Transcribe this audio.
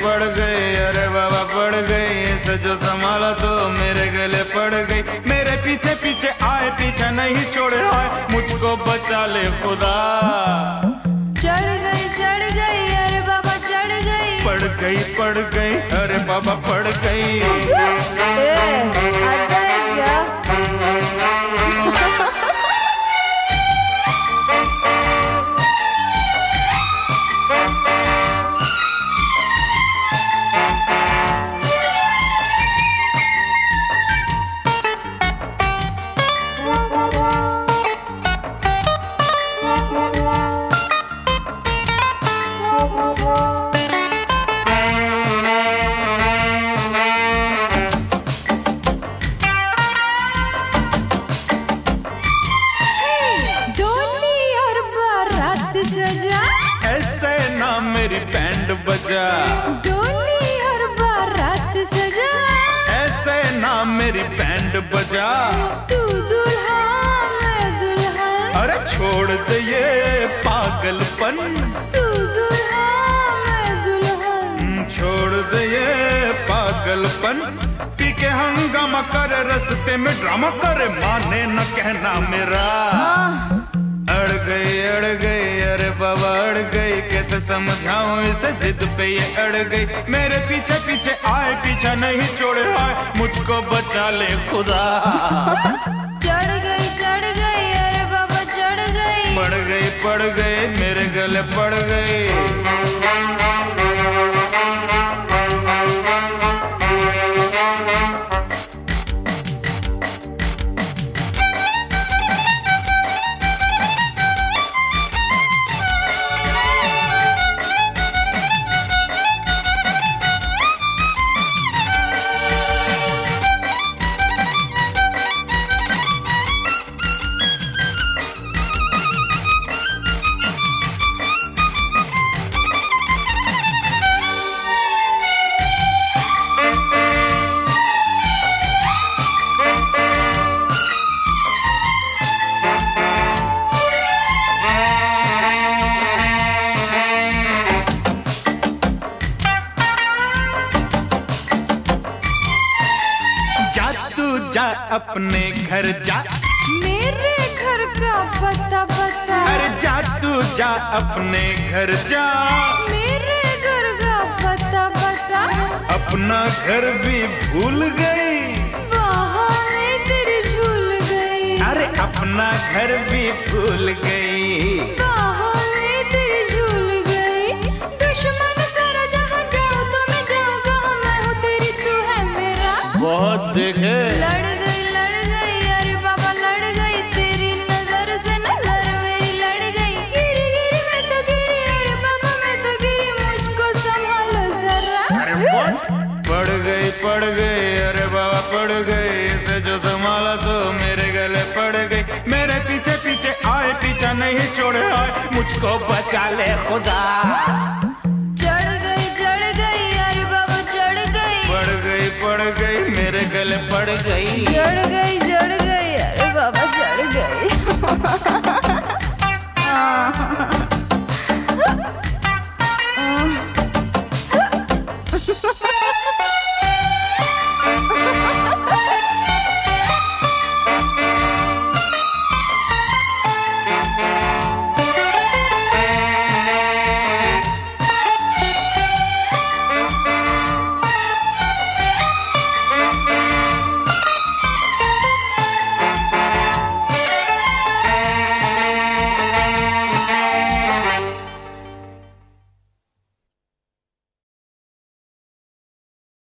पड़ गई, अरे बाबा पड़ गई, ऐसे जो संभाला तो मेरे गले पड़ गई। मेरे पीछे पीछे आए, पीछा नहीं छोड़े आए, मुझको बचा ले खुदा। चढ़ गई अरे बाबा चढ़ गई, पड़ गई अरे बाबा पड़ गई। आता है क्या? ऐसे ना मेरी बैंड बजा, डोली और बारात सजा, ऐसे ना मेरी बैंड बजा। तू दूल्हा मैं दुल्हन, अरे छोड़ दे ये पागलपन, तू दूल्हा मैं दुल्हन, छोड़ दे ये पागलपन। पी के हंगामा करे, रस्ते में ड्रामा करे, माने न कहना मेरा। अड़ गई अरे बाबा अड़ गई, कैसे समझाऊं इसे, जिद पे ये अड़ गई। मेरे पीछे पीछे आए, पीछा नहीं छोड़े आए, मुझको बचा ले खुदा। चढ़ गई अरे बाबा चढ़ गई, पड़ गई मेरे गले पड़ गई। जा अपने घर जा, मेरे घर का पता बता। अरे जा तू जा अपने घर जा, मेरे घर का पता बता। अपना घर भी भूल गई, बाहों में तेरी झूल गई। अरे अपना घर भी भूल गई, बाहों में तेरी झूल गई। दुश्मन सारा जहां जाऊं तो मैं जाऊंगा, मैं हूँ तेरी तू है मेरा। बहुत देखे लड़ गई अरे बाबा लड़ गई, तेरी नजर से नजर मेरी लड़ गई। गिरी मैं तो गिरी अरे बाबा मैं तो गिरी, मुझको संभालो जरा। अरे पड़ गई अरे बाबा पड़ गई, इसे जो संभाला तो मेरे गले पड़ गई। मेरे पीछे पीछे आए, पीछा नहीं छोड़े आए, मुझको बचा ले खुदा।